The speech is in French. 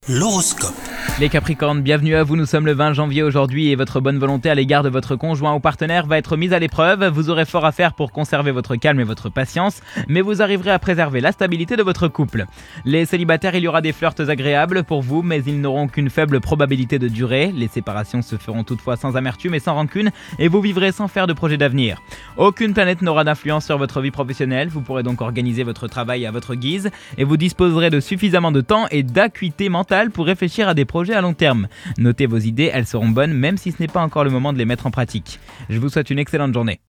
L'horoscope. Les Capricornes, bienvenue à vous, nous sommes le 20 janvier aujourd'hui et votre bonne volonté à l'égard de votre conjoint ou partenaire va être mise à l'épreuve. Vous aurez fort à faire pour conserver votre calme et votre patience, mais vous arriverez à préserver la stabilité de votre couple. Les célibataires, il y aura des flirts agréables pour vous, mais ils n'auront qu'une faible probabilité de durer. Les séparations se feront toutefois sans amertume et sans rancune, et vous vivrez sans faire de projet d'avenir. Aucune planète n'aura d'influence sur votre vie professionnelle, vous pourrez donc organiser votre travail à votre guise, et vous disposerez de suffisamment de temps et d'acuité mentale pour réfléchir à des projets à long terme. Notez vos idées, elles seront bonnes même si ce n'est pas encore le moment de les mettre en pratique. Je vous souhaite une excellente journée.